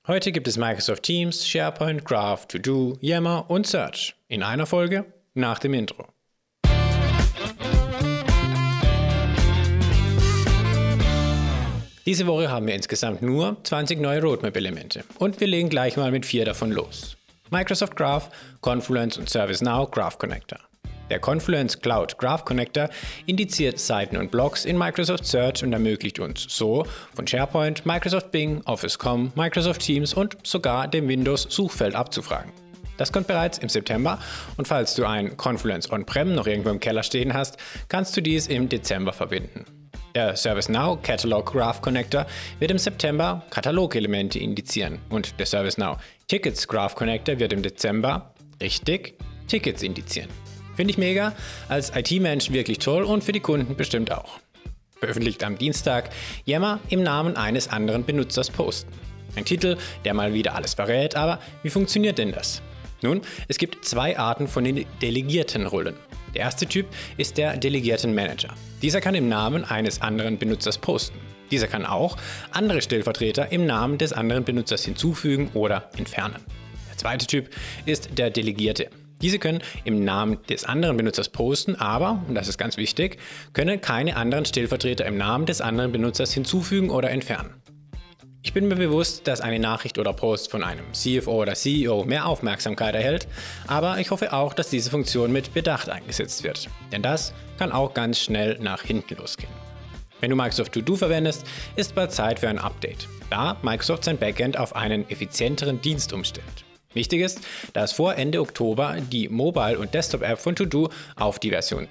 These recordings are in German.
Heute gibt es Microsoft Teams, SharePoint, Graph, To-Do, Yammer und Search in einer Folge nach dem Intro. Diese Woche haben wir insgesamt nur 20 neue Roadmap-Elemente und wir legen gleich mal mit 4 davon los. Microsoft Graph, Confluence und ServiceNow Graph Connector. Der Confluence Cloud Graph Connector indiziert Seiten und Blogs in Microsoft Search und ermöglicht uns so, von SharePoint, Microsoft Bing, Office.com, Microsoft Teams und sogar dem Windows-Suchfeld abzufragen. Das kommt bereits im September und falls du ein Confluence On-Prem noch irgendwo im Keller stehen hast, kannst du dies im Dezember verbinden. Der ServiceNow Catalog Graph Connector wird im September Katalogelemente indizieren und der ServiceNow Tickets Graph Connector wird im Dezember, richtig, Tickets indizieren. Finde ich mega, als IT-Mensch wirklich toll und für die Kunden bestimmt auch. Veröffentlicht am Dienstag Yammer im Namen eines anderen Benutzers posten. Ein Titel, der mal wieder alles verrät, aber wie funktioniert denn das? Nun, es gibt 2 Arten von den delegierten Rollen. Der erste Typ ist der Delegierten Manager. Dieser kann im Namen eines anderen Benutzers posten. Dieser kann auch andere Stellvertreter im Namen des anderen Benutzers hinzufügen oder entfernen. Der zweite Typ ist der Delegierte. Diese können im Namen des anderen Benutzers posten, aber, und das ist ganz wichtig, können keine anderen Stellvertreter im Namen des anderen Benutzers hinzufügen oder entfernen. Ich bin mir bewusst, dass eine Nachricht oder Post von einem CFO oder CEO mehr Aufmerksamkeit erhält, aber ich hoffe auch, dass diese Funktion mit Bedacht eingesetzt wird, denn das kann auch ganz schnell nach hinten losgehen. Wenn du Microsoft To-Do verwendest, ist bald Zeit für ein Update, da Microsoft sein Backend auf einen effizienteren Dienst umstellt. Wichtig ist, dass vor Ende Oktober die Mobile- und Desktop-App von To-Do auf die Version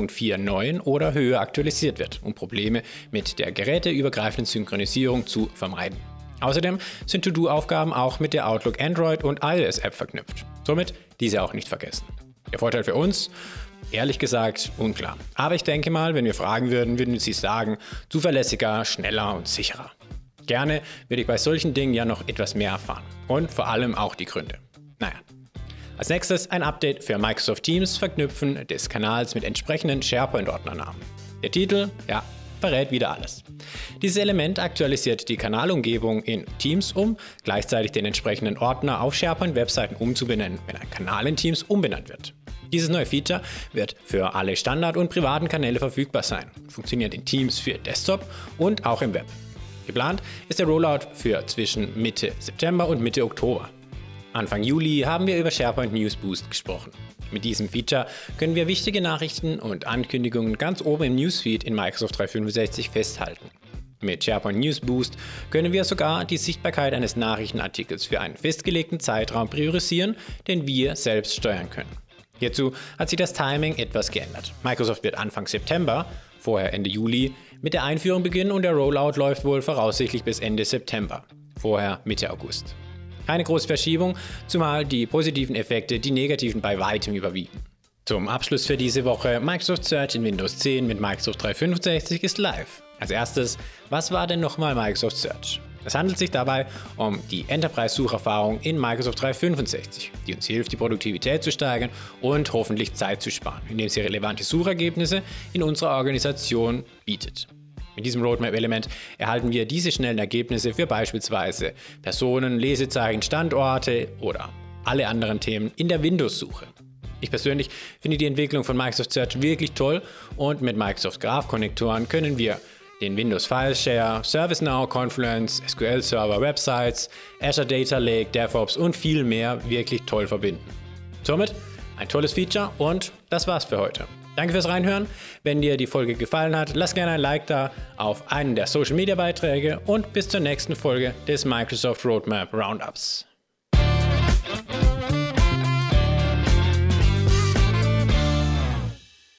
2.49 oder höher aktualisiert wird, um Probleme mit der geräteübergreifenden Synchronisierung zu vermeiden. Außerdem sind To-Do-Aufgaben auch mit der Outlook Android und iOS-App verknüpft. Somit diese auch nicht vergessen. Der Vorteil für uns? Ehrlich gesagt, unklar. Aber ich denke mal, wenn wir fragen würden, würden sie sagen, zuverlässiger, schneller und sicherer. Gerne würde ich bei solchen Dingen ja noch etwas mehr erfahren. Und vor allem auch die Gründe. Naja. Als nächstes ein Update für Microsoft Teams Verknüpfen des Kanals mit entsprechenden SharePoint-Ordnernamen. Der Titel, ja, verrät wieder alles. Dieses Element aktualisiert die Kanalumgebung in Teams, um gleichzeitig den entsprechenden Ordner auf SharePoint-Webseiten umzubenennen, wenn ein Kanal in Teams umbenannt wird. Dieses neue Feature wird für alle Standard- und privaten Kanäle verfügbar sein und funktioniert in Teams für Desktop und auch im Web. Geplant ist der Rollout für zwischen Mitte September und Mitte Oktober. Anfang Juli haben wir über SharePoint News Boost gesprochen. Mit diesem Feature können wir wichtige Nachrichten und Ankündigungen ganz oben im Newsfeed in Microsoft 365 festhalten. Mit SharePoint News Boost können wir sogar die Sichtbarkeit eines Nachrichtenartikels für einen festgelegten Zeitraum priorisieren, den wir selbst steuern können. Hierzu hat sich das Timing etwas geändert. Microsoft wird Anfang September, vorher Ende Juli, mit der Einführung beginnen und der Rollout läuft wohl voraussichtlich bis Ende September, vorher Mitte August. Keine große Verschiebung, zumal die positiven Effekte die negativen bei weitem überwiegen. Zum Abschluss für diese Woche, Microsoft Search in Windows 10 mit Microsoft 365 ist live. Als erstes, was war denn nochmal Microsoft Search? Es handelt sich dabei um die Enterprise-Sucherfahrung in Microsoft 365, die uns hilft, die Produktivität zu steigern und hoffentlich Zeit zu sparen, indem sie relevante Suchergebnisse in unserer Organisation bietet. Mit diesem Roadmap-Element erhalten wir diese schnellen Ergebnisse für beispielsweise Personen, Lesezeichen, Standorte oder alle anderen Themen in der Windows-Suche. Ich persönlich finde die Entwicklung von Microsoft Search wirklich toll und mit Microsoft Graph-Konnektoren können wir den Windows File Share, ServiceNow, Confluence, SQL Server, Websites, Azure Data Lake, DevOps und viel mehr wirklich toll verbinden. Somit ein tolles Feature und das war's für heute. Danke fürs Reinhören. Wenn dir die Folge gefallen hat, lass gerne ein Like da auf einen der Social Media Beiträge und bis zur nächsten Folge des Microsoft Roadmap Roundups.